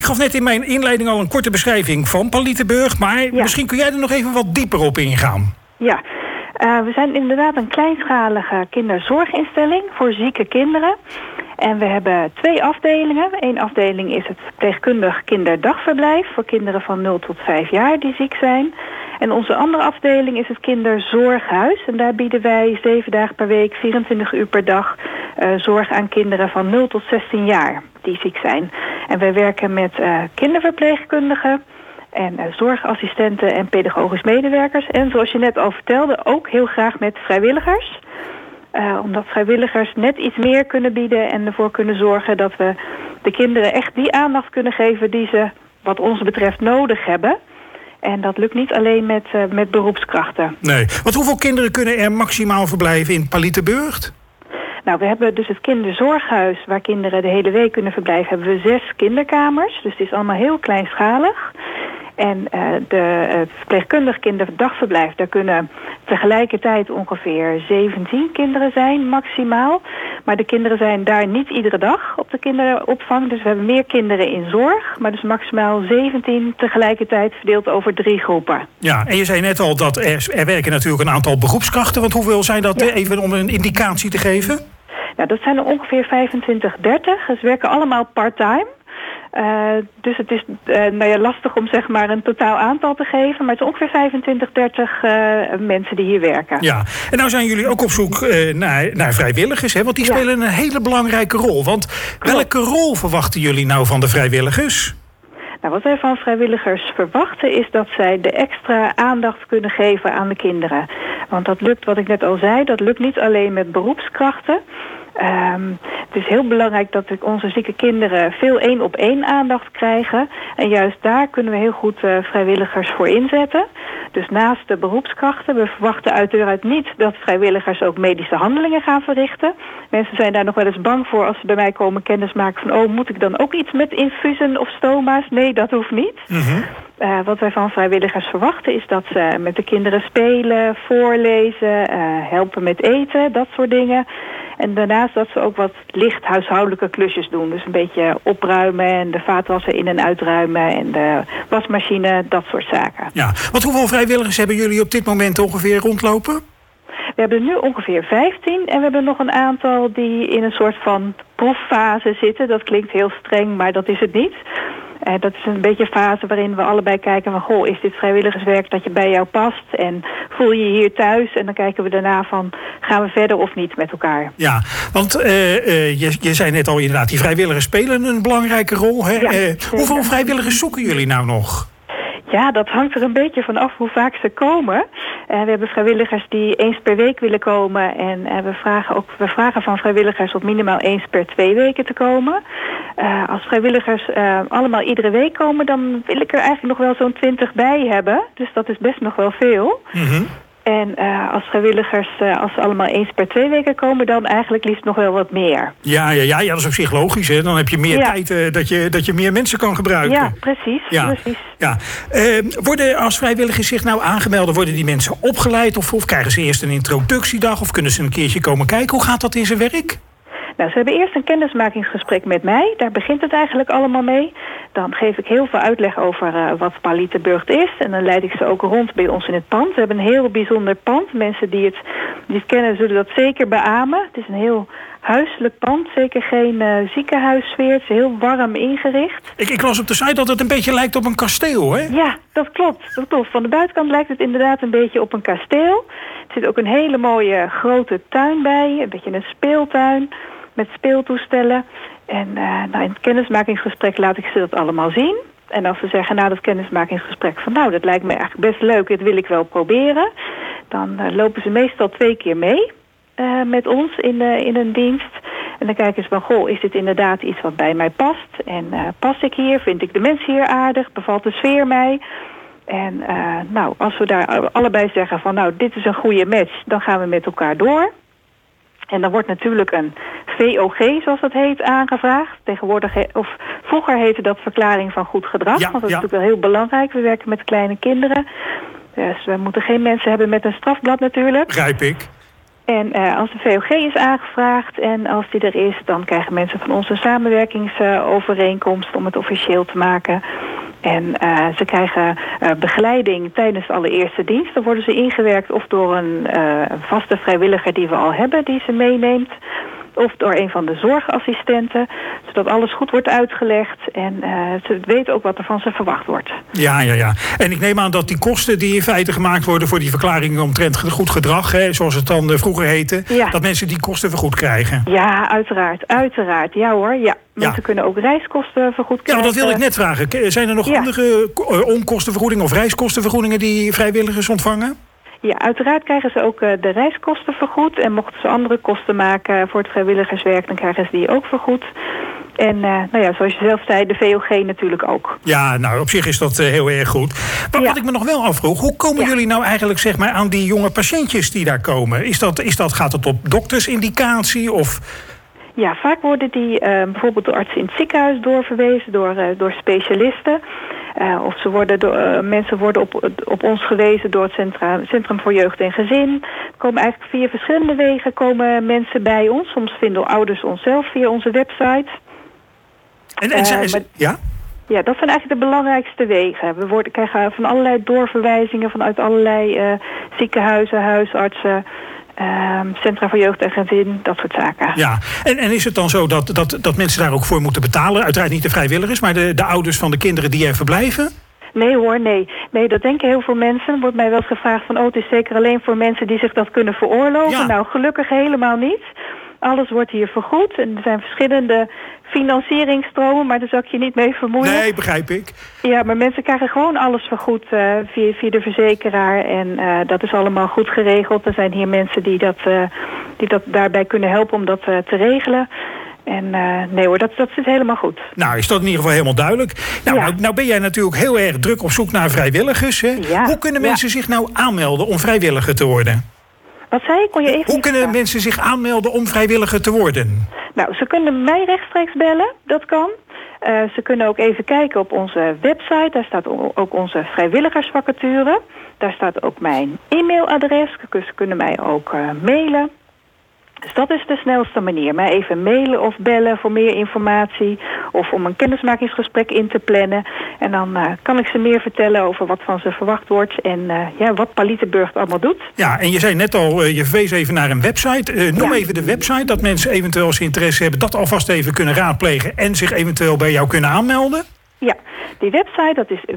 gaf net in mijn inleiding al een korte beschrijving van Palietenburg, maar misschien kun jij er nog even wat dieper op ingaan. Ja, we zijn inderdaad een kleinschalige kinderzorginstelling voor zieke kinderen. En we hebben 2 afdelingen. Eén afdeling is het verpleegkundig kinderdagverblijf voor kinderen van 0 tot 5 jaar die ziek zijn. En onze andere afdeling is het kinderzorghuis. En daar bieden wij 7 dagen per week, 24 uur per dag zorg aan kinderen van 0 tot 16 jaar die ziek zijn. En wij werken met kinderverpleegkundigen en zorgassistenten en pedagogisch medewerkers. En zoals je net al vertelde, ook heel graag met vrijwilligers. Omdat vrijwilligers net iets meer kunnen bieden en ervoor kunnen zorgen dat we de kinderen echt die aandacht kunnen geven die ze wat ons betreft nodig hebben. En dat lukt niet alleen met beroepskrachten. Nee, want hoeveel kinderen kunnen er maximaal verblijven in Palietenburg? Nou, we hebben dus het kinderzorghuis waar kinderen de hele week kunnen verblijven. Hebben we 6 kinderkamers, dus het is allemaal heel kleinschalig. En het verpleegkundig kinderdagverblijf, daar kunnen tegelijkertijd ongeveer 17 kinderen zijn, maximaal. Maar de kinderen zijn daar niet iedere dag op de kinderopvang. Dus we hebben meer kinderen in zorg, maar dus maximaal 17 tegelijkertijd verdeeld over 3 groepen. Ja, en je zei net al dat er werken natuurlijk een aantal beroepskrachten. Want hoeveel zijn dat, even om een indicatie te geven? Nou, dat zijn er ongeveer 25, 30. Ze werken allemaal part-time. Dus het is lastig om zeg maar een totaal aantal te geven. Maar het is ongeveer 25, 30 mensen die hier werken. Ja, en nou zijn jullie ook op zoek naar vrijwilligers, hè? Want die spelen een hele belangrijke rol. Want welke rol verwachten jullie nou van de vrijwilligers? Nou, wat wij van vrijwilligers verwachten is dat zij de extra aandacht kunnen geven aan de kinderen. Want dat lukt, wat ik net al zei, dat lukt niet alleen met beroepskrachten. Het is heel belangrijk dat onze zieke kinderen veel 1-op-1 aandacht krijgen. En juist daar kunnen we heel goed vrijwilligers voor inzetten. Dus naast de beroepskrachten, we verwachten uiteraard niet dat vrijwilligers ook medische handelingen gaan verrichten. Mensen zijn daar nog wel eens bang voor als ze bij mij komen kennismaken van, moet ik dan ook iets met infusen of stoma's? Nee, dat hoeft niet. Mm-hmm. Wat wij van vrijwilligers verwachten is dat ze met de kinderen spelen, voorlezen, helpen met eten, dat soort dingen. En daarnaast dat ze ook wat licht huishoudelijke klusjes doen. Dus een beetje opruimen en de vaatwasser in- en uitruimen en de wasmachine, dat soort zaken. Ja, want hoeveel vrijwilligers hebben jullie op dit moment ongeveer rondlopen? We hebben er nu ongeveer 15 en we hebben nog een aantal die in een soort van proeffase zitten. Dat klinkt heel streng, maar dat is het niet. Dat is een beetje een fase waarin we allebei kijken van, is dit vrijwilligerswerk dat je bij jou past? En voel je je hier thuis? En dan kijken we daarna van, gaan we verder of niet met elkaar? Ja, want je zei net al inderdaad, die vrijwilligers spelen een belangrijke rol. Hè? Ja, hoeveel vrijwilligers zoeken jullie nou nog? Ja, dat hangt er een beetje van af hoe vaak ze komen. We hebben vrijwilligers die eens per week willen komen. En we vragen van vrijwilligers op minimaal eens per 2 weken te komen. Als vrijwilligers allemaal iedere week komen, dan wil ik er eigenlijk nog wel zo'n 20 bij hebben. Dus dat is best nog wel veel. Mm-hmm. En als vrijwilligers, als ze allemaal eens per 2 weken komen, dan eigenlijk liefst nog wel wat meer. Ja, dat is op zich logisch. Hè? Dan heb je meer tijd dat je meer mensen kan gebruiken. Ja, precies. Ja. Ja. Worden als vrijwilligers zich nou aangemeld, worden die mensen opgeleid? Of krijgen ze eerst een introductiedag? Of kunnen ze een keertje komen kijken? Hoe gaat dat in zijn werk? Nou, ze hebben eerst een kennismakingsgesprek met mij. Daar begint het eigenlijk allemaal mee. Dan geef ik heel veel uitleg over wat Palietenburg is. En dan leid ik ze ook rond bij ons in het pand. We hebben een heel bijzonder pand. Mensen die het kennen zullen dat zeker beamen. Het is een heel huiselijk pand. Zeker geen ziekenhuissfeer. Het is heel warm ingericht. Ik las op de site dat het een beetje lijkt op een kasteel, hè? Ja, dat klopt. Van de buitenkant lijkt het inderdaad een beetje op een kasteel. Er zit ook een hele mooie grote tuin bij. Een beetje een speeltuin met speeltoestellen. En in het kennismakingsgesprek laat ik ze dat allemaal zien. En als ze zeggen na dat kennismakingsgesprek van, dat lijkt me eigenlijk best leuk, dit wil ik wel proberen. Dan lopen ze meestal 2 keer mee met ons in een dienst. En dan kijken ze van, is dit inderdaad iets wat bij mij past? En pas ik hier? Vind ik de mensen hier aardig? Bevalt de sfeer mij? En als we daar allebei zeggen van, dit is een goede match, dan gaan we met elkaar door. En dan wordt natuurlijk een VOG, zoals dat heet, aangevraagd. Vroeger heette dat verklaring van goed gedrag. Want dat is natuurlijk wel heel belangrijk. We werken met kleine kinderen. Dus we moeten geen mensen hebben met een strafblad natuurlijk. Begrijp ik. En als de VOG is aangevraagd en als die er is, dan krijgen mensen van ons een samenwerkingsovereenkomst om het officieel te maken. En ze krijgen begeleiding tijdens de allereerste dienst. Dan worden ze ingewerkt of door een vaste vrijwilliger die we al hebben, die ze meeneemt. Of door een van de zorgassistenten. Zodat alles goed wordt uitgelegd. En ze weten ook wat er van ze verwacht wordt. Ja. En ik neem aan dat die kosten die in feite gemaakt worden voor die verklaringen omtrent goed gedrag, zoals het dan vroeger heette, dat mensen die kosten vergoed krijgen. Ja, uiteraard. Ja hoor, ja. Mensen kunnen ook reiskosten vergoed krijgen. Ja, dat wil ik net vragen. Zijn er nog andere onkostenvergoedingen of reiskostenvergoedingen die vrijwilligers ontvangen? Ja, uiteraard krijgen ze ook de reiskosten vergoed. En mochten ze andere kosten maken voor het vrijwilligerswerk, dan krijgen ze die ook vergoed. En zoals je zelf zei, de VOG natuurlijk ook. Ja, nou, op zich is dat heel erg goed. Maar wat ik me nog wel afvroeg, hoe komen jullie nou eigenlijk zeg maar aan die jonge patiëntjes die daar komen? Gaat het op doktersindicatie of? Ja, vaak worden die bijvoorbeeld door artsen in het ziekenhuis doorverwezen, door specialisten. Of mensen worden op ons gewezen door het Centrum voor Jeugd en Gezin. Komen eigenlijk via verschillende wegen komen mensen bij ons. Soms vinden ouders ons zelf via onze website. Ja, dat zijn eigenlijk de belangrijkste wegen. We krijgen van allerlei doorverwijzingen vanuit allerlei ziekenhuizen, huisartsen, Centra voor Jeugd en Gezin, dat soort zaken. Ja, en is het dan zo dat mensen daar ook voor moeten betalen? Uiteraard niet de vrijwilligers, maar de ouders van de kinderen die er verblijven? Nee hoor, nee. Nee, dat denken heel veel mensen. Er wordt mij wel eens gevraagd van, het is zeker alleen voor mensen die zich dat kunnen veroorloven. Ja. Nou, gelukkig helemaal niet. Alles wordt hier vergoed. En er zijn verschillende financieringsstromen, maar daar zal ik je niet mee vermoeien. Nee, begrijp ik. Ja, maar mensen krijgen gewoon alles vergoed via de verzekeraar. En dat is allemaal goed geregeld. Er zijn hier mensen die dat daarbij kunnen helpen om dat te regelen. En nee hoor, dat zit helemaal goed. Nou, is dat in ieder geval helemaal duidelijk. Nou ben jij natuurlijk heel erg druk op zoek naar vrijwilligers. Hè? Ja. Hoe kunnen mensen zich nou aanmelden om vrijwilliger te worden? Wat zei je? Hoe kunnen mensen zich aanmelden om vrijwilliger te worden? Nou, ze kunnen mij rechtstreeks bellen, dat kan. Ze kunnen ook even kijken op onze website. Daar staat ook onze vrijwilligersvacature. Daar staat ook mijn e-mailadres. Ze kunnen mij ook mailen. Dus dat is de snelste manier. Mij even mailen of bellen voor meer informatie. Of om een kennismakingsgesprek in te plannen. En dan kan ik ze meer vertellen over wat van ze verwacht wordt. En wat Palietenburg allemaal doet. Ja, en je zei net al, je verwees even naar een website. Noem even de website, dat mensen eventueel als ze interesse hebben dat alvast even kunnen raadplegen. En zich eventueel bij jou kunnen aanmelden. Ja, die website dat is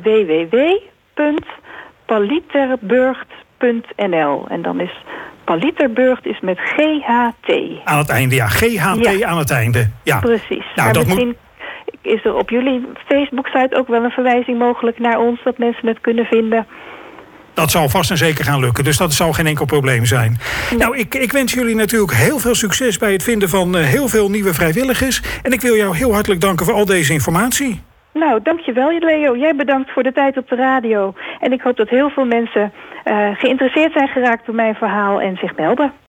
www.palieterburgt.nl. En dan is Palieterburgt is met GHT. Aan het einde, ja. GHT aan het einde. Ja. Precies. Nou, misschien is er op jullie Facebook-site ook wel een verwijzing mogelijk naar ons, dat mensen het kunnen vinden. Dat zal vast en zeker gaan lukken, dus dat zal geen enkel probleem zijn. Nee. Nou, ik wens jullie natuurlijk heel veel succes bij het vinden van heel veel nieuwe vrijwilligers. En ik wil jou heel hartelijk danken voor al deze informatie. Nou, dankjewel Leo. Jij bedankt voor de tijd op de radio. En ik hoop dat heel veel mensen geïnteresseerd zijn geraakt door mijn verhaal en zich melden.